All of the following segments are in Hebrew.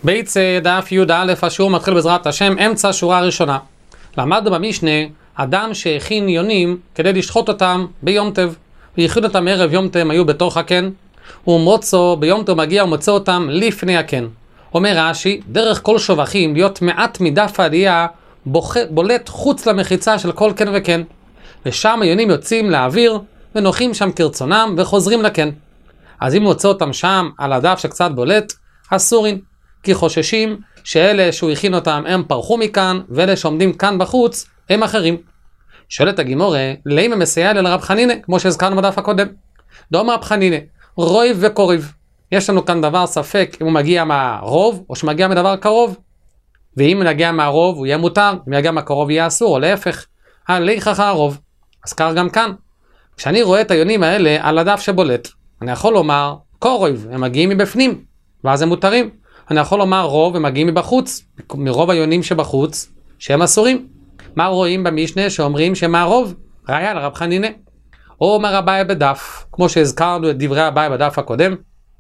בית דף י"א, השיעור מתחיל בעזרת השם, אמצע שורה ראשונה. למדנו במשנה, אדם שהכין יונים כדי לשחוט אותם ביום טב, והכין אותם ערב יום טב, הם היו בתוך הקן, ומוצו ביום טב מגיע ומוצא אותם לפני הקן. אומר רש"י, דרך כל שובחים להיות מעט מדף העלייה בולט חוץ למחיצה של כל קן וקן, ושם היונים יוצאים לאוויר ונוחים שם כרצונם וחוזרים לקן. אז אם מוצא אותם שם על הדף שקצת בולט, אסורין, כי חוששים שאלה שהוא הכין אותם הם פרחו מכאן, ואלה שעומדים כאן בחוץ הם אחרים. שואלת הגימורה, למה מסייע לרב חנינא, כמו שהזכרנו בדף הקודם? דאמר רב חנינא, רויב וקוריב. יש לנו כאן דבר ספק אם הוא מגיע מהרוב או שמגיע מדבר קרוב. ואם נגיע מהרוב הוא יהיה מותר, אם יגיע מהקרוב יהיה אסור, או להפך. הליכך הרוב. אז כך גם כאן. כשאני רואה את היונים האלה על הדף שבולט, אני יכול לומר קוריב, הם מגיעים מבפנים, ואז הם מותרים. אני יכול לומר רוב, הם מגיעים מבחוץ, מרוב היונים שבחוץ, שהם אסורים. מה רואים במשנה שאומרים שמה הרוב? ראיה לרב חנינא. או אומר אביי בדף, כמו שהזכרנו את דברי אביי בדף הקודם,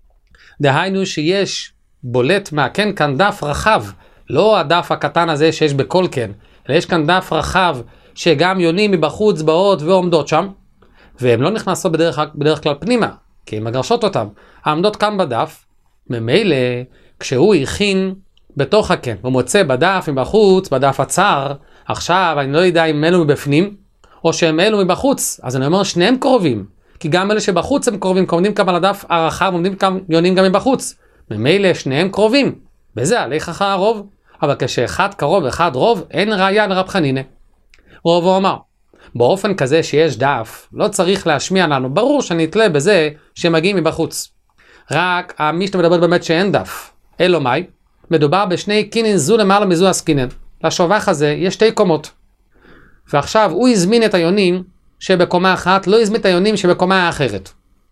דהיינו שיש בולט מהקן כאן דף רחב, לא הדף הקטן הזה שיש בכל קן, אלא יש כאן דף רחב שגם יונים מבחוץ באות ועומדות שם, והן לא נכנסות בדרך כלל פנימה, כי הן מגרשות אותם. העמדות כאן בדף, ממילא כשהוא הכין בתוך הקן, הוא מוצא בדף מבחוץ, בדף הצר, עכשיו אני לא יודע אם אלו מבפנים, או שהם אלו מבחוץ, אז אני אומר שניהם קרובים, כי גם אלה שבחוץ הם קרובים, כי עומדים כאן על הדף הרחב, עומדים כאן יונים גם מבחוץ, ממילא שניהם קרובים, בזה עליך אחר הרוב, אבל כשאחד קרוב ואחד רוב, אין ראיה לרב חנינא. רוב הוא אמר, באופן כזה שיש דף, לא צריך להשמיע לנו, ברור שנתלה בזה שמגיעים מבחוץ. רק המשנה מדברת באמת שאין דף. אלו מאי? מדובר בשני קינין זו למעלה מזו הסקינן. לשובח הזה יש שתי קומות. ועכשיו הוא הזמין את היונים שבקומה אחת, לא הזמין את היונים שבקומה האחרת.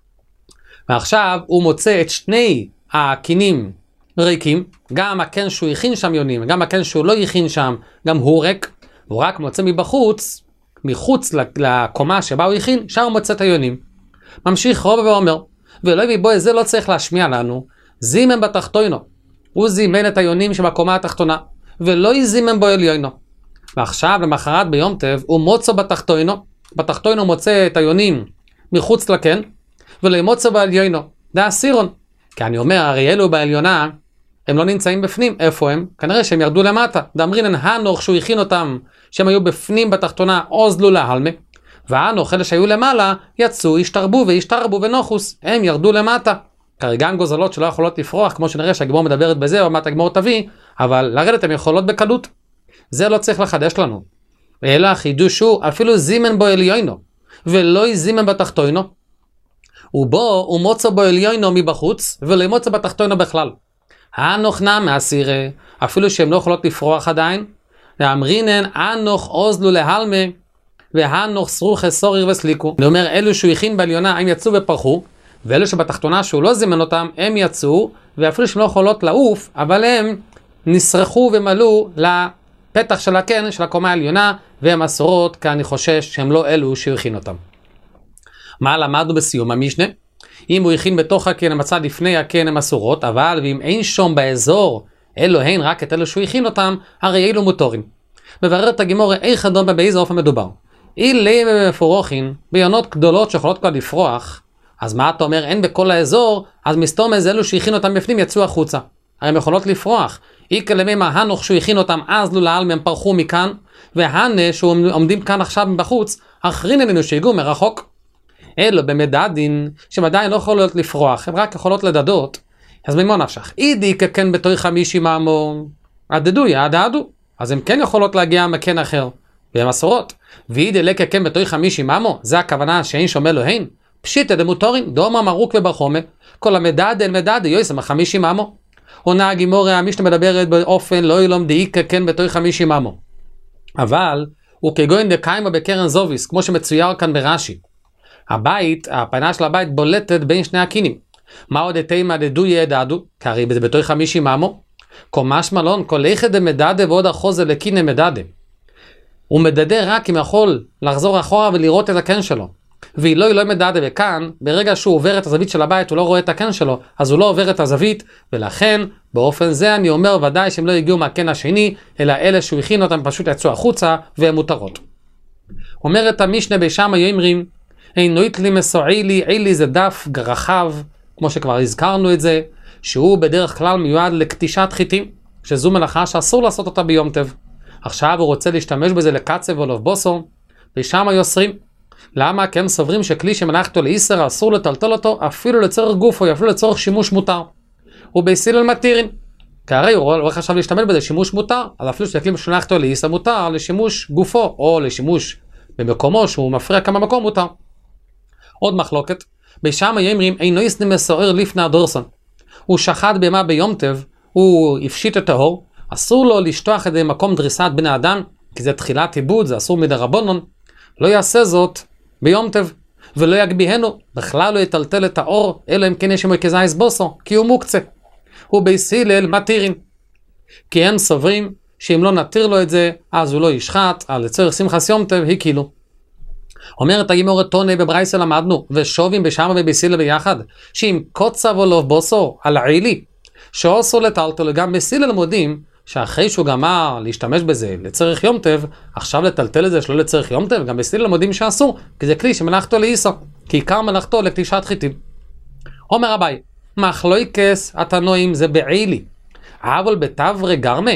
ועכשיו הוא מוצא את שני הקינים ריקים, גם הקן שהוא הכין שם יונים, גם הקן שהוא לא הכין שם, גם הוא ריק, הוא רק מוצא מבחוץ, מחוץ לקומה שבה הוא הכין, שם הוא מוצא את היונים. ממשיך רוב ואומר, ולא מבוא זה לא צריך להשמיע לנו, זימן בתחתונו, הוא זימן את היונים שבקומה התחתונה, ולא יזימן בו עליונו. ועכשיו למחרת ביום טב, הוא מוצא בתחתונו מוצא את היונים מחוץ לקן, ולא מוצא בעליונו, זה הסירון. כי אני אומר, הרי אלו בעליונה, הם לא נמצאים בפנים, איפה הם? כנראה שהם ירדו למטה, דאמרינן הנוך שהוא הכין אותם, שהם היו בפנים בתחתונה, עוזלו להלמה, והנוך אלה שהיו למעלה, יצאו, השתרבו ונוחוס, הם ירדו למטה. כרגע גוזלות שלא יכולות לפרוח, כמו שנראה שהגמור מדברת בזה, או מה הגמור תביא, אבל לרדת הם יכולות בקלות. זה לא צריך לחדש לנו. אלא החידוש הוא, אפילו זימן בו עליונו, ולא יזימן בתחתונו, ובו הוא מוצא בו עליונו מבחוץ, ולא מוצא בתחתונו בכלל. הנוך נע מהסירה, אפילו שהם לא יכולות לפרוח עדיין, ואמרינן, הנוך עוזלו להלמה, והנוך סרוכי סוריר וסליקו. אני אומר, אלו שהוא הכין בעליונה, הם יצאו ופרחו, ואלו שבתחתונה שהוא לא זימן אותם, הם יצאו, ואפילו שהם לא יכולות לעוף, אבל הם נסרחו ומלאו לפתח של הקן, של הקומה העליונה, והם אסורות, כי אני חושש שהם לא אלו שהוא הכין אותם. מה למדנו בסיום המשנה? אם הוא הכין בתוך הקן, המצד לפני הקן הם אסורות, אבל ואם אין שום באזור, אלו הן רק את אלו שהוא הכין אותם, הרי אלו מותרים. מבררת הגימורה, איך אדום באיזה אופן מדובר? אילי מפורוחין, ביונות גדולות שיכולות כבר לפרוח, אז מה אתה אומר, אין בכל האזור, אז מסתום איזה אלו שהכין אותם בפנים יצאו החוצה. הרי הם יכולות לפרוח. איקה למימה הנוך שהוא הכין אותם, אז לא לעלם הם פרחו מכאן, והנה שעומדים כאן עכשיו מבחוץ, אחרין אלינו שהגיעו מרחוק. אלו במדדין, שהם עדיין לא יכולות לפרוח, הם רק יכולות לדדות. אז ממה נפשך? אידי ככן בתוי 50 עמו, עדדו יעדדו. אז הם כן יכולות להגיע מקן אחר, והם אסורות. ואידי לככן בתוי 50 עמו, זה הכוונה שאין שומע לוהן. פשיטה דמוטורים, דומה מרוק ובחומה, כל המדד אל מדד יויסם 50 עמו. עונה הגימורה, המשנה מדברת באופן לא ילום דאיקה כן בתוי 50 עמו. אבל, הוא כגוין דקיימה בקרן זוביס, כמו שמצויר כאן ברש"י. הבית, הפנה של הבית בולטת בין שני הקינים. מה עוד תימא דדו ידדו, קרי בזה בתוי 50 עמו. קומש מלון, כל איכד דמדדה ועוד אחוזה לקינה מדדה. הוא מדדה רק אם יכול לחזור אחורה ולראות את הקן שלו. והיא לא מדדה, וכאן, ברגע שהוא עובר את הזווית של הבית, הוא לא רואה את הקן שלו, אז הוא לא עובר את הזווית, ולכן, באופן זה אני אומר ודאי שהם לא הגיעו מהקן השני, אלא אלה שהוא הכין אותם פשוט יצאו החוצה, והם מותרות. אומרת המשנה בשמה יאמרים, אינו יתלי מסועילי, אילי זה דף רחב, כמו שכבר הזכרנו את זה, שהוא בדרך כלל מיועד לקטישת חיטים, שזו מלאכה שאסור לעשות אותה ביום טב. עכשיו הוא רוצה להשתמש בזה לקצב או לבוסו, ושם יוסרים. למה? כי הם סוברים שכלי שמלאכתו לאיסר אסור לטלטל אותו אפילו לצורך גוף או אפילו לצורך שימוש מותר. הוא בהסילל מתירין. כי הרי הוא לא חשב להשתמש בזה שימוש מותר, אז אפילו שכלי שמלאכתו לאיסר מותר לשימוש גופו או לשימוש במקומו שהוא מפריע כמה מקום מותר. עוד מחלוקת. בשם היאמרים אינו יסני מסוער לפני הדורסון. הוא שחט בהמה ביום טב, הוא הפשיט את האור, אסור לו לשטוח את זה במקום דריסת בני אדם, כי זה תחילת עיבוד, זה אסור מדרבנן. לא יעשה זאת ביום טב, ולא יגביהנו, בכלל לא יטלטל את האור, אלא אם כן יש שם כזייס בוסו, כי הוא מוקצה. הוא בהסילל מתירין. כי הם סוברים שאם לא נתיר לו את זה, אז הוא לא ישחט, על לצורך שמחת יום טב, היא כאילו. אומרת הגימורת טונה בברייסה למדנו, ושובים בשמה ובסילה ביחד, שאם קוצב או לא בוסו על העילי, שעושו לטלטל, גם בסילה למודים, שאחרי שהוא גמר להשתמש בזה לצורך יום טב, עכשיו לטלטל את זה שלא לצורך יום טב, גם בסילה למודים שאסור, כי זה כלי שמלאכתו לאיסר, כי עיקר מלאכתו לקטישת חיטים. אומר אביי, מחלוקס התנועים זה בעילי, אבל בתברי גרמה,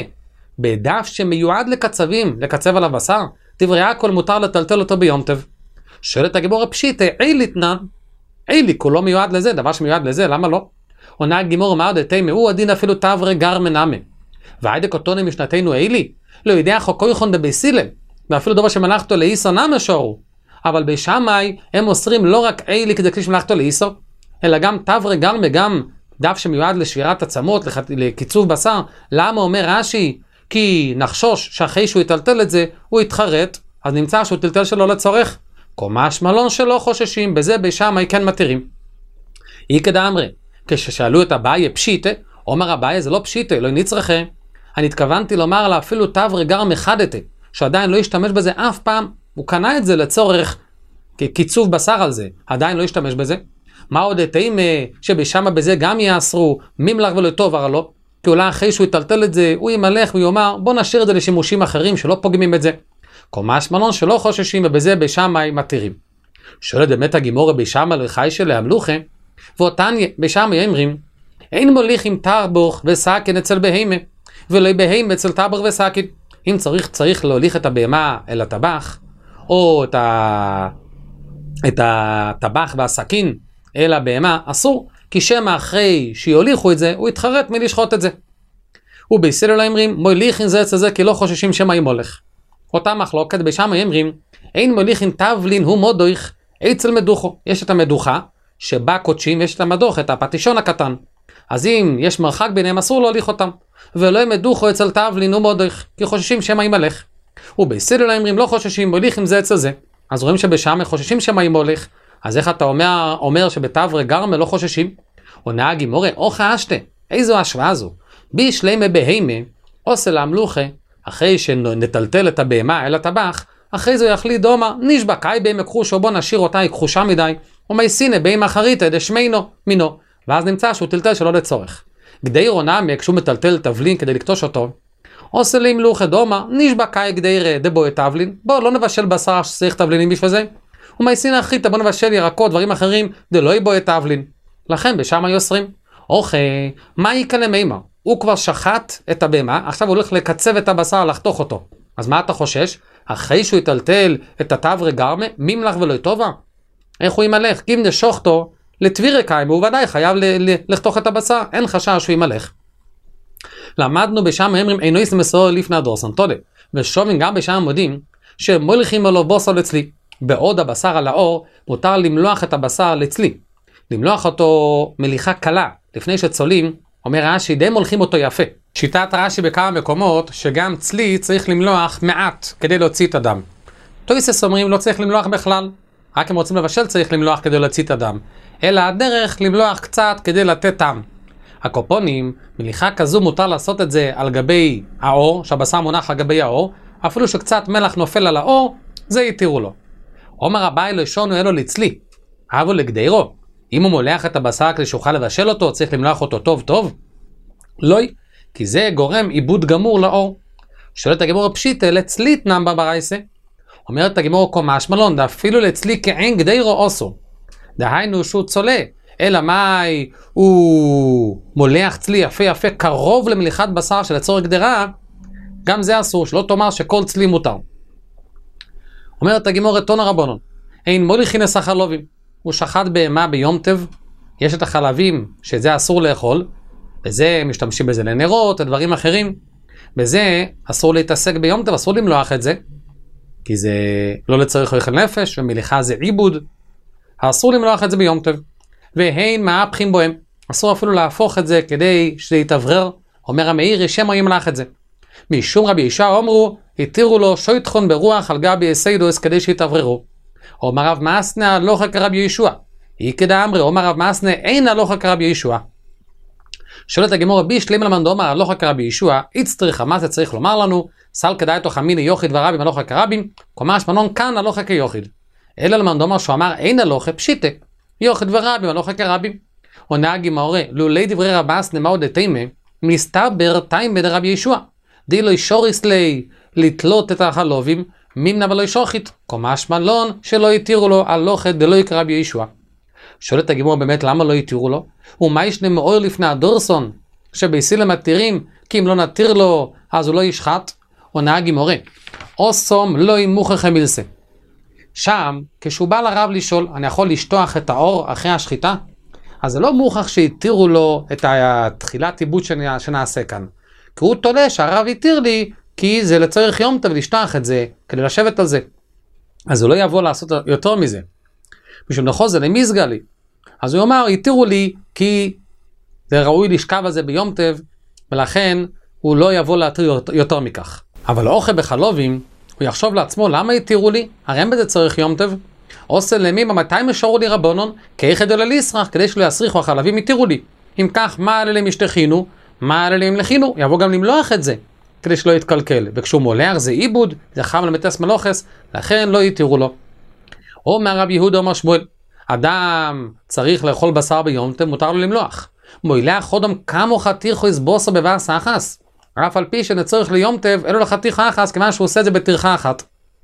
בדף שמיועד לקצבים, לקצב עליו בשר, דברי הכל מותר לטלטל אותו ביום טב. שואלת הגימורה פשיטה, עילי תנן, עילי כולו מיועד לזה, דבר שמיועד לזה, למה לא? עונה הגימורה מה דתי הוא הדין אפילו תברי גרמה נמה. והיידה קוטוני משנתנו עילי, לא יודע חוקו יכון דבסילל, ואפילו דבר שמלאכתו לאיסר נמה שורו. אבל בשמאי הם אוסרים לא רק עילי כדי כלי שמלאכתו לאיסר, אלא גם תברי גרמה, גם דף שמיועד לשבירת עצמות, לקיצוב בשר. למה אומר רש"י? כי נחשוש שאחרי שהוא יטלטל את זה, הוא יתחרט, אז נמצא שהוא טלטל שלו לצורך. קומש מלון שלא חוששים, בזה בשמאי כן מתירים. היא כדאמרי, כששאלו את אביי פשיטה, אומר אביי זה לא פשיטה, לא נצרכה. אני התכוונתי לומר לה אפילו תברי גרם מחדתה, שעדיין לא ישתמש בזה אף פעם, הוא קנה את זה לצורך קיצוב בשר על זה, עדיין לא ישתמש בזה. מה עוד אתאים שבשמה בזה גם יאסרו, ממלך ולטוב הרי לא, כי אולי אחרי שהוא יטלטל את זה, הוא ימלך ויאמר בוא נשאיר את זה לשימושים אחרים שלא פוגמים את זה. קומש מלון שלא חוששים ובזה בשמאי מתירים. שואלת באמת הגימורה בשמה לחי של המלוכה, ואותן בשמה יאמרים, אין מוליך עם תרבוך וסקין אצל בהימה, ולא בהימה אצל תרבוך וסקין. אם צריך להוליך את הבהמה אל הטבח, או את הטבח והסכין אל הבהמה, אסור, כי שמה אחרי שיוליכו את זה, הוא יתחרט מלשחוט את זה. ובסילל אומרים, מוליכין זה אצל זה, כי לא חוששים שמה ימולך. אותה מחלוקת בשמה אומרים, אין מוליכין תבלין הוא מודויך אצל מדוחו. יש את המדוחה שבה קודשים, יש את המדוך, את הפטישון הקטן. אז אם יש מרחק ביניהם, אסור להוליך אותם. ולא מדוחו אצל תבלין הוא מודויך, כי חוששים שמה ימלך. ובסילל אומרים, לא חוששים, מוליכין זה אצל זה. אז רואים שבשמה חוששים שמה ימולך. אז איך אתה אומר שבתברי גרמה לא חוששים? עונה הגימורה, אוכה אשתה, איזו השוואה זו? בישלמה בהימה, עושה להמלוכה, אחרי שנטלטל את הבהמה אל הטבח, אחרי זה יחליט דומה, נשבע קאי בהמה כחושו, בוא נשאיר אותה, היא כחושה מדי, ומייסינה בהמה חריטה דשמינו מינו, ואז נמצא שהוא טלטל שלא לצורך. גדי רונמי, כשהוא מטלטל תבלין כדי לקטוש אותו, עושה להמלוכה דומה, נשבע קאי גדי דבוי תבלין, בוא לא נבשל בשר שצריך תבלינים בשביל זה, ומייסינה חריטה, בוא נבשל ירקות, דברים אחרים, דלא יבוי תבלין. לכן בשמה יוסרים. אוקיי, מה יקנה מימה? הוא כבר שחט את הבהמה, עכשיו הוא הולך לקצב את הבשר, לחתוך אותו. אז מה אתה חושש? אחרי שהוא יטלטל את התברי גרמה, ממלך ולא טובה? איך הוא ימלך? אם נשוחתו לתבירי קיים, הוא ודאי חייב לחתוך את הבשר, אין חשש שהוא ימלך. למדנו בשם אמרים, אינו יסם מסור לפני הדורסון, תודה. ושובים גם בשם מודים, שמולכים עליו בוסר לצלי. בעוד הבשר על האור, מותר למלוח את הבשר לצלי. למלוח אותו מליחה קלה, לפני שצולים, אומר רש"י, די מולכים אותו יפה. שיטת רש"י בכמה מקומות, שגם צלי צריך למלוח מעט, כדי להוציא את הדם. תויסס אומרים, לא צריך למלוח בכלל. רק אם רוצים לבשל צריך למלוח כדי להוציא את הדם. אלא הדרך למלוח קצת כדי לתת טעם. הקופונים, מליחה כזו מותר לעשות את זה על גבי האור, שהבשר מונח על גבי האור, אפילו שקצת מלח נופל על האור, זה יתירו לו. אומר אביי לא שונו אלו לצלי, אבו לגדרו. אם הוא מולח את הבשר כדי שאוכל לבשל אותו, צריך למלוח אותו טוב טוב? לא, כי זה גורם עיבוד גמור לאור. שואלת הגמור פשיטה, לצלי תנם ברייסה. אומרת הגמור קומש מלון, אפילו לצלי כעין גדרו עושו. דהיינו שהוא צולה, אלא מאי הוא מולח צלי יפה יפה קרוב למליחת בשר של הצורך גדרה, גם זה אסור, שלא תאמר שכל צלי מותר. אומרת הגמור תון הרבנון, אין מוליכין החלבים, הוא שחט בהמה ביום טוב, יש את החלבים שזה אסור לאכול, בזה משתמשים בזה לנרות, לדברים אחרים, בזה אסור להתעסק ביום טוב, אסור למלוח את זה, כי זה לא לצריך אוכל נפש, ומליחה זה עיבוד, אסור למלוח את זה ביום טוב, והן מהפכים בוהם, אסור אפילו להפוך את זה כדי שזה יתברר, אומר המאיר, ישם או ימלח את זה. משום רבי ישוע אמרו, התירו לו שויטחון ברוח על גבי יסיידוס כדי שיתבררו. אומר רב מאסנה הלוכה כרבי ישוע. היא כדאמרי, אומר רב מאסנה אין הלוכה כרבי ישוע. שואלת הגמור רבי שלם למנדו אומר הלוכה כרבי ישוע, איצטריך מה זה צריך לומר לנו, סל כדאי תוך המיני יוחיד ורבים הלוכה כרבים, קומש מנון כאן הלוכה כיוחיד. אלא למנדו אומר שהוא אמר אין הלוכה פשיטה, יוחיד ורבים הלוכה כרבים. עונה הגמרא, לולי דברי רב מאסנה מהו דתימה, מסתבר תימה דרבי ישוע. די לא ישוריס לי לתלות את החלובים, מימנה ולא ישוחית, קומש מלון שלא יתירו לו הלוכה דלא יקרא רבי ישוע. שואלת הגמרא באמת למה לא יתירו לו? ומה ישנה מאור לפני הדורסון, שבייסילם מתירים, כי אם לא נתיר לו אז הוא לא ישחט? עונה הגמרא, אוסום לא ימוכח מילסה. שם, כשהוא בא לרב לשאול, אני יכול לשטוח את האור אחרי השחיטה? אז זה לא מוכח שיתירו לו את התחילת עיבוד שנעשה כאן. כי הוא תולה שהרב יתיר לי, כי זה לצורך יום טוב לשטוח את זה, כדי לשבת על זה. אז הוא לא יבוא לעשות יותר מזה. משום נכון זה למזגה לי. אז הוא אומר, יתירו לי, כי זה ראוי לשכב על זה ביום טוב, ולכן הוא לא יבוא להתיר יותר מכך. אבל אוכל בחלובים, הוא יחשוב לעצמו, למה יתירו לי? הרי אין בזה צריך יום טוב. עושה למימה, מתי משארו לי רבונון? כאיכד אלא לישרח, כדי שלא יסריחו החלבים, יתירו לי. אם כך, מה עליהם ישתכינו? מה עליהם לכינו? יבוא גם למלוח את זה, כדי שלא יתקלקל. וכשהוא מולח זה עיבוד, זה חם למטס מלוכס, לכן לא יתירו לו. אומר רב יהודה אומר שמואל, אדם צריך לאכול בשר ביום טוב, מותר לו למלוח. מוילח חודם כמו חתיכו יסבוסו בבס אחס. אף על פי שנצורך ליום טוב, אלו לחתיך אחס, כיוון שהוא עושה את זה בטרחה אחת.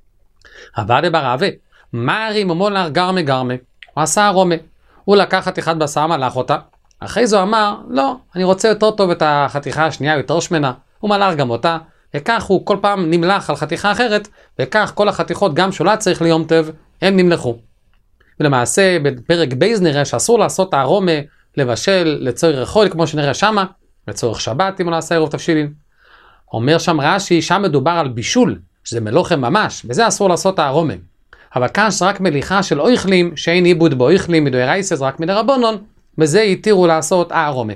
עבדה ברעבה, מרי ממולח גרמה גרמה, הוא עשה ארומה. הוא לקח חתיכת בשר, מלח אותה. אחרי זה הוא אמר, לא, אני רוצה יותר טוב את החתיכה השנייה, יותר שמנה. הוא מלח גם אותה, וכך הוא כל פעם נמלח על חתיכה אחרת, וכך כל החתיכות, גם שולה צריך ליום טוב, הם נמלחו. ולמעשה, בפרק בייז נראה שאסור לעשות הארומה, לבשל לצורך חול, כמו שנראה שמה, לצורך שבת, אם הוא נעשה ערב תבשילין. אומר שם רש"י, שם מדובר על בישול, שזה מלוחם ממש, וזה אסור לעשות הארומה. אבל כאן זה רק מליחה של אויכלים, שאין עיבוד באויכלים, מדוירייסס, רק מדרבנון, בזה יתירו לעשות הארומה.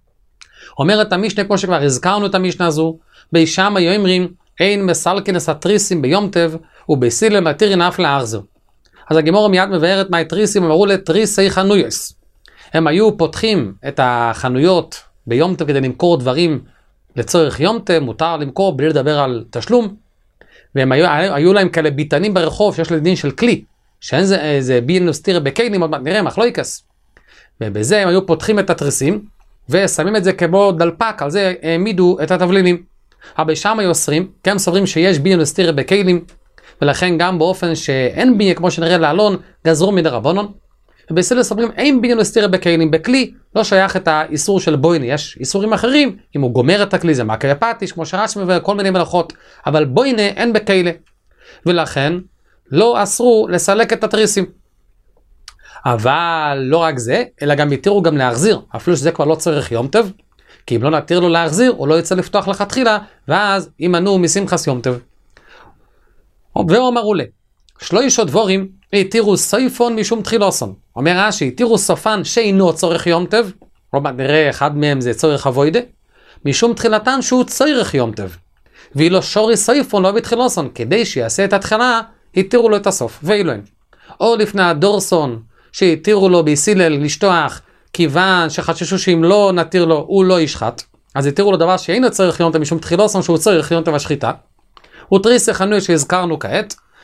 אומרת המשנה, כמו שכבר הזכרנו את המשנה הזו, בישם היו אומרים, אין מסלקינס התריסים ביום טוב, ובסילם מתירין אף לארזו. אז הגמרא מיד מבארת מה התריסים, אמרו לתריסי חנויס. הם היו פותחים את החנויות ביום טוב כדי למכור דברים לצורך יום טוב, מותר למכור בלי לדבר על תשלום, והם היו להם כאלה ביטנים ברחוב שיש לדין של כלי, שאין זה בינוס תירא בקיילים, עוד מעט נראה מחלוקס. ובזה הם היו פותחים את התריסים, ושמים את זה כמו דלפק, על זה העמידו את התבלינים. אבל שם היו אוסרים, כי הם סוברים שיש בינוס תירא בקיילים, ולכן גם באופן שאין ביניה, כמו שנראה לאלון, גזרו מדרבנון. ובסילוס סוברים, אין בינוס תירא בקיילים, בכלי לא שייך את האיסור של בויני, יש איסורים אחרים, אם הוא גומר את הכלי זה מכה פטיש, כמו שרשמי וכל מיני מלאכות, אבל בויני אין בקיילה. ולכן לא אסרו לסלק את התריסים. אבל לא רק זה, אלא גם יתירו גם להחזיר, אפילו שזה כבר לא צריך יום טוב, כי אם לא נתיר לו להחזיר, הוא לא יצא לפתוח לכתחילה, ואז ימנעו משמחת יום טוב. ואומרו לה, שלא יש עוד דבורים, יתירו סייפון משום תחילוסון. אומר רש"י, יתירו סופן שאינו צורך יום טוב, לא נראה אחד מהם זה צורך אבוידה, משום תחילתן שהוא צורך יום טוב. ואילו שורי סייפון לא בתחילוסון, כדי שיעשה את התחילה, יתירו לו את הסוף, ואילו אין. או לפני הדורסון, שיתירו לו ביסילל לשטוח, כיוון שחששו שאם לא נתיר לו, הוא לא ישחט. אז יתירו לו דבר שאינו צורך יום טוב, משום תחילוסון שהוא צורך יום טוב השחיטה. ותריסי חנוי שהזכרנו כעת,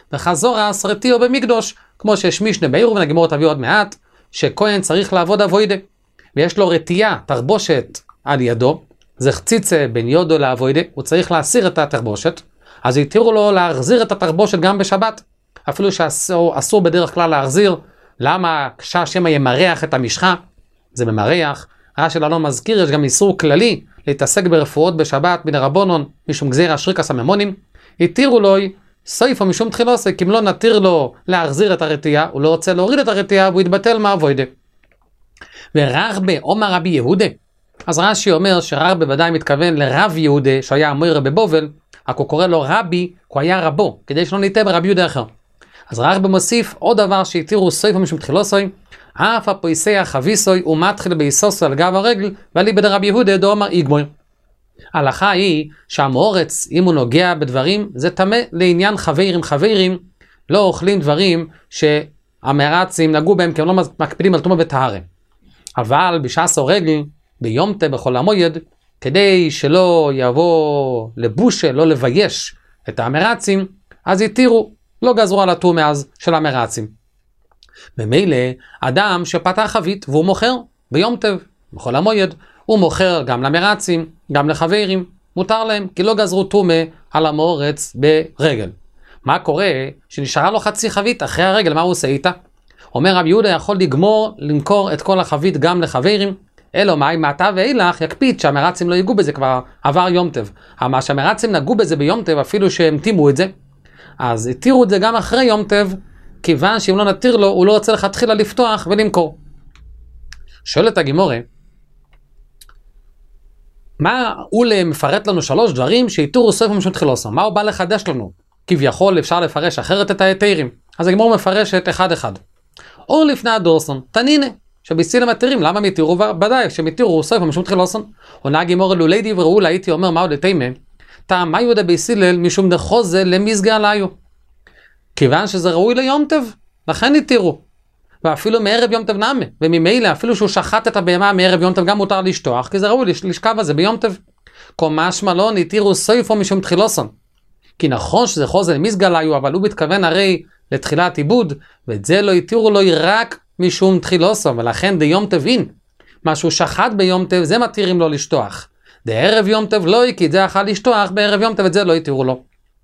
וחזורה סרטיו במקדוש, כמו שיש משנה בעירובין, הגמרא תביא עוד מעט, שכהן צריך לעבוד אבוידה, ויש לו רטייה, תרבושת על ידו, זה חציצה בין יודו לאבוידה, הוא צריך להסיר את התרבושת, אז יתירו לו להחזיר את התרבושת גם בשבת, אפילו שאסור בדרך כלל להחזיר. למה? כשהשם ימרח את המשחה, זה ממרח. רש"י לא מזכיר, יש גם איסור כללי להתעסק ברפואות בשבת מן הרבונון, משום גזירא שריקא סממונים. יתירו לו סויפו משום תחילוסי, כי אם לא נתיר לו להחזיר את הרתיעה, הוא לא רוצה להוריד את הרתיעה, והוא יתבטל מהאבוידה. ורחבה אומר רבי יהודה, אז רש"י אומר שרחבה ודאי מתכוון לרב יהודה שהיה אמור בבובל, רק הוא קורא לו רבי, הוא היה רבו, כדי שלא ניטה ברבי יהודה אחר. אז רחבה מוסיף עוד דבר שהתירו סויפו משום תחילוסי, אף הפויסי החביסוי ומתחיל ביסוסו על גב הרגל, ועלי בדי רבי יהודה דאמר איגמור. ההלכה היא שהמאורץ, אם הוא נוגע בדברים, זה טמא לעניין חברים, לא אוכלים דברים שהמרצים נגעו בהם, כי הם לא מקפידים על טומאה וטהרה. אבל בשעת רגל, ביום טוב בחול המועד, כדי שלא יבוא לבושה, לא לבייש את המרצים, אז יתירו, לא גזרו על הטומאה אז של המרצים. במילא, אדם שפתח חבית והוא מוכר ביום טוב בחול המועד, הוא מוכר גם למרצים, גם לחברים, מותר להם, כי לא גזרו טומאה על המאורץ ברגל. מה קורה? שנשארה לו חצי חבית אחרי הרגל, מה הוא עושה איתה? אומר רבי יהודה יכול למכור את כל החבית גם לחברים, אלו מה, מעתה ואילך יקפיד שהמרצים לא ייגעו בזה, כבר עבר יום טוב. אבל שהמרצים נגעו בזה ביום טוב, אפילו שהם תימו את זה, אז התירו את זה גם אחרי יום טוב, כיוון שאם לא נתיר לו, הוא לא רוצה להתחילה לפתוח ולמכור. שואלת הגמרא, מה הוא מפרט לנו 3 דברים שהתירו סויפו משום תחילוסו? מה הוא בא לחדש לנו? כביכול אפשר לפרש אחרת את ההיתרים. אז הגמרא מפרשת אחד אחד. אור לפני הדורסון, תנינה, שבסילם מתירים, למה מתירו? ודאי, שמתירו סויפו משום תחילוסון. עונה הגמרא לולי דברו לה, הייתי אומר, מה עוד לתימה? טעם מה יהודה בסילל משום דחוזה למזגה עליו. כיוון שזה ראוי ליום טוב, לכן התירו. ואפילו מערב יום טוב נעמה, וממילא אפילו שהוא שחט את הבהמה מערב יום טוב גם מותר לשטוח, כי זה ראוי לשכב הזה ביום טוב. משמע לא התירו סויפו משום תחילוסון. כי נכון שזה חוזה למזגליו, אבל הוא מתכוון הרי לתחילת עיבוד, ואת זה לא התירו לו רק משום תחילוסון, ולכן דיום טובין. מה שהוא שחט ביום טוב זה מתירים לו לשטוח. בערב יום טוב לא, כי זה יכול לשטוח, בערב יום טוב את זה לא התירו לו.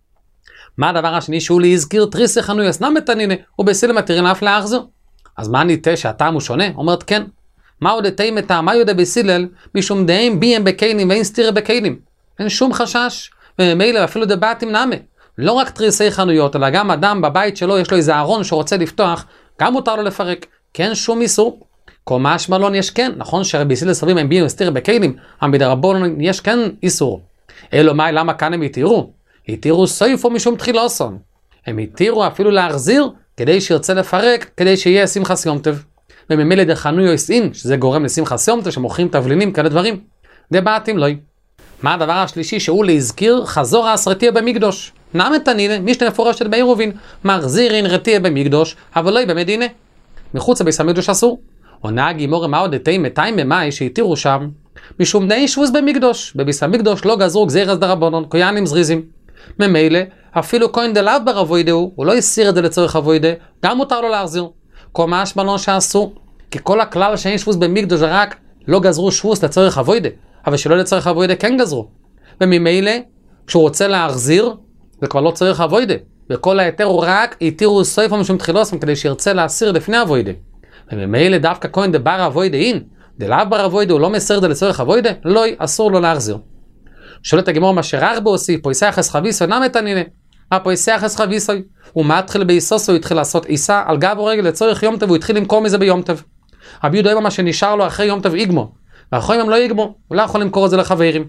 מה הדבר השני שהוא להזכיר תריסי חנוי אסנם בתנינה, ובסילם מתירים אף להחזיר. אז מה ניתה שהטעם הוא שונה? אומרת כן. מה עוד תאים את טעם? מה יודע בסילל? משום דעים ביים בקיינים ואין סתירה בקיינים. אין שום חשש. וממילא אפילו דבעתים נאמה. לא רק תריסי חנויות, אלא גם אדם בבית שלו יש לו איזה ארון שרוצה לפתוח, גם מותר לו לפרק. כן שום איסור. משמע לא יש כן. נכון שבסילל סביב הם ביים וסתירה בקיינים, אבל בדרבנן יש כן איסור. אלו מאי למה כאן הם התירו? התירו סויפו משום תחילוסון. הם התירו אפילו להחזיר כדי שירצה לפרק, כדי שיהיה שמחת יום טוב. וממילא דחנויו יסעין, שזה גורם לשמחת יום טוב, שמוכרים תבלינים, כאלה דברים. דבעתים לא. מה הדבר השלישי שהוא להזכיר? חזורה רתיעה במקדוש. נעמה תנינה, משנה מפורשת בעירובין, מחזירין רתיעה במקדוש, אבל לא במדינה. מחוץ לביס המקדוש אסור. עונה הגמרא מה עוד תאים מתיים ממאי שהתירו שם, משום דאי שבוז במקדוש. בביס המקדוש לא גזרו גזירא דרבנן, כהנים זריזים. ממילא, אפילו כהן דלאו בר אבוידה הוא לא הסיר את זה לצורך אבוידה, גם מותר לו להחזיר. משמע לא שאסור, כי כל הכלל שאין שבוס במקדוש רק לא גזרו שבוס לצורך אבוידה, אבל שלא לצורך אבוידה כן גזרו. וממילא, כשהוא רוצה להחזיר, זה כבר לא צריך אבוידה, וכל היתר הוא רק התירו סויפו משום תחילוסון כדי שירצה להסיר לפני אבוידה. וממילא דווקא כהן דבר אבוידה אין, דלאו בר אבוידה הוא לא מסיר את זה לצורך אבוידה, לא אסור לו להחזיר. שואלת הגמרא מה שרחבה הוסיף, פויסי אחס חביסוי נעמה תנינה. הפויסי אחס חביסוי, הוא מתחיל ביסוסו, הוא התחיל לעשות עיסה על גב הרגל לצורך יום טוב, הוא התחיל למכור מזה ביום טוב. רבי יהודה מה שנשאר לו אחרי יום טוב יגמור, ואחרי יום לא יגמור, הוא לא יכול למכור את זה לחברים.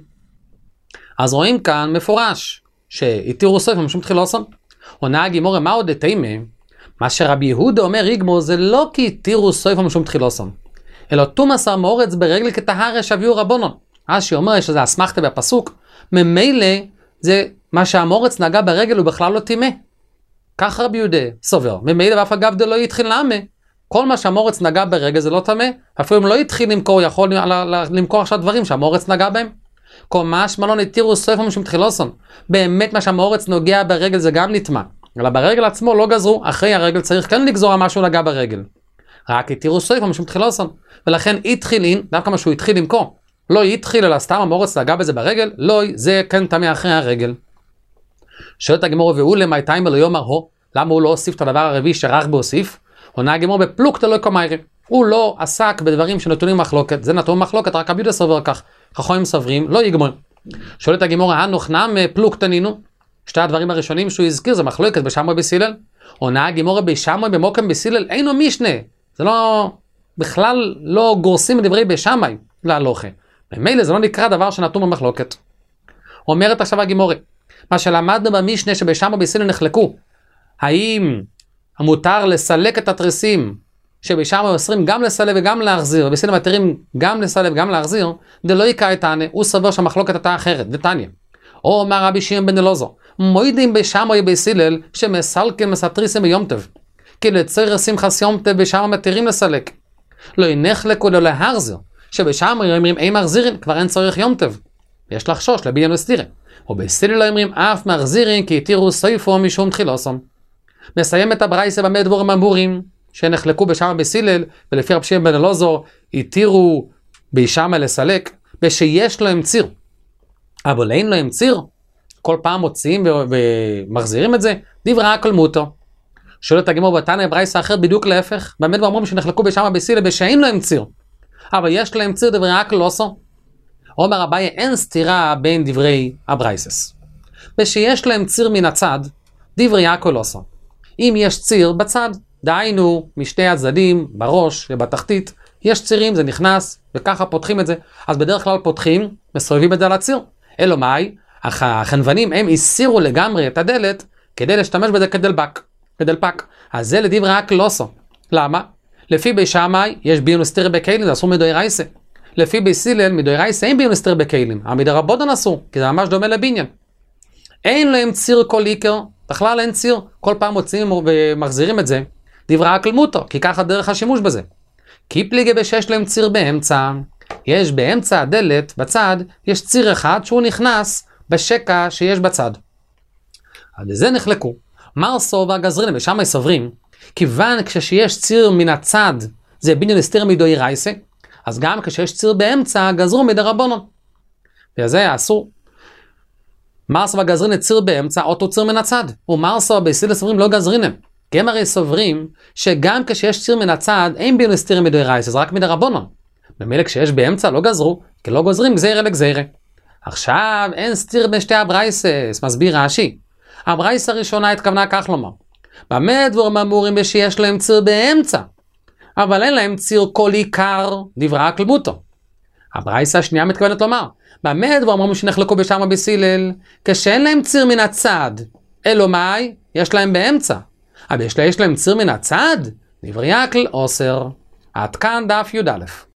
אז רואים כאן מפורש, שהתירו סויפו משום תחילוסון. עונה הגמרא מה עוד תימה? מה שרבי יהודה אומר יגמור זה לא כי התירו סויפו משום תחילוסון, אלא תומאס המאורץ ברגל כטהרה שהביאו רבנן. אז שאומר שזה אסמכתא בפסוק, ממילא זה מה שהמאורץ נגע ברגל הוא בכלל לא טימא. כך רבי יהודה סובר. ממילא ואף אגב דלא יתחיל נעמה. כל מה שהמאורץ נגע ברגל זה לא טמא. אפילו אם לא יתחיל למכור, יכול למכור עכשיו דברים שהמאורץ נגע בהם. כל משמע לא התירו סויפו משום תחילוסון. באמת מה שהמאורץ נוגע ברגל זה גם נטמא. אלא ברגל עצמו לא גזרו, אחרי הרגל צריך כן לגזור משהו לגע ברגל. רק התירו סויפו משום תחילוסון, ולכן התחילין, דווקא מה שהוא התחיל למכור, לא התחיל אלא סתם המורץ לגע בזה ברגל, לא, זה כן תמי אחרי הרגל. שואלת הגמור, והוא למאי תימא לא יאמר הו, למה הוא לא הוסיף את הדבר הרביעי שרח בהוסיף? עונה הגמור בפלוגתא לא קומיירי, הוא לא עסק בדברים שנתונים מחלוקת, זה נתון מחלוקת, רק רבי יהודה סובר כך, חכמים סוברים, לא יגמור. שואלת הגמור, הנוכנם פלוגתא נינו, שתי הדברים הראשונים שהוא הזכיר זה מחלוקת בשמאי בסילל, עונה הגמור בשמאי במוקם בסילל, אינו משנה, זה לא, בכלל לא גורסים מדברי בשמאי להלוכה, ממילא זה לא נקרא דבר שנתון במחלוקת. אומרת עכשיו הגמורה, מה שלמדנו במשנה שבשמאי בסילל נחלקו, האם מותר לסלק את התריסים שבשמאי אוסרים גם לסלק וגם להחזיר, ובסילל מתירים גם לסלק וגם להחזיר, דלא יקרא תנא, הוא סבור שהמחלוקת הייתה אחרת, דתניא. או אמר רבי שמעון בן אלעזר, מועידים בשמאי בסילל שמסלקים מסתריסים ביום טוב, כי לצורך שמחת יום טוב בשמאי מתירים לסלק. לא ינחלקו ולא להחזיר, שבשמאי אומרים אין מחזירים, כבר אין צורך יום טוב. יש לחשוש לבניין וסתירה. ובסילל לא אומרים אף מחזירים כי התירו סויפו משום תחילוסום. מסיים את הברייסה במה דבורים אמורים שנחלקו בשמאי בסילל, ולפי רבי שמעון בן אלעזר התירו בשמאי לסלק, ושיש להם ציר. אבל אין להם ציר, כל פעם מוציאים ומחזירים את זה, דברי הכל מותר. שואלת הגמור בתניא ברייסה אחרת בדיוק להפך, באמת אומרים שנחלקו בשמאי בסילל שאין להם ציר, אבל יש להם ציר דברי הכל לא עשו. אומר אביי אין סתירה בין דברי הברייסס. ושיש להם ציר מן הצד, דברי הכל לא עשו. אם יש ציר בצד, דהיינו משתי הצדדים, בראש ובתחתית, יש צירים, זה נכנס, וככה פותחים את זה. אז בדרך כלל פותחים, מסובבים את זה על הציר. אלו מאי, החנוונים הם הסירו לגמרי את הדלת, כדי להשתמש בזה כדלפק. אז זה לדברי רק לא עשו. למה? לפי בי שמאי יש ביון וסתירה בכלים, זה אסור מדאורייסה. לפי בי סילל מדאורייסה אין ביון וסתירה בכלים, המדרבנן אסור, כי זה ממש דומה לבניין. אין להם ציר כל עיקר, בכלל אין ציר, כל פעם מוציאים ומחזירים את זה, דברי רק מותר, כי ככה דרך השימוש בזה. כי פליגי בשש להם ציר באמצע, יש באמצע הדלת, בצד, יש ציר אחד שהוא נכנס בשקע שיש בצד. על זה נחלקו. מרסו והגזרינים, ושם סוברים, כיוון כשיש ציר מן הצד, זה בניין הסתיר מדאורייסה, אז גם כשיש ציר באמצע, גזרו מדרבנן. וזה אסור. מרסו והגזרינים ציר באמצע, אותו ציר מן הצד. ומרסו ובסילל סוברים לא גזרינים. כי הם הרי סוברים שגם כשיש ציר מן הצד, אין בניין הסתיר מדאורייסה, זה רק מדרבנן. במילא כשיש באמצע לא גזרו, כי לא גוזרים גזירה לגזירה. עכשיו אין סתיר בין שתי הברייסס, מסביר רש"י. הברייסה הראשונה התכוונה כך לומר, במה דבורים אמורים שיש להם ציר באמצע, אבל אין להם ציר כל עיקר, דברי רק מותר. הברייסה השנייה מתכוונת לומר, במה דבורים אמורים שנחלקו בשמאי בסילל, כשאין להם ציר מן הצד, אלו מאי, יש להם באמצע. אבל יש להם ציר מן הצד, דברי רק אוסר. עד כאן דף י"א.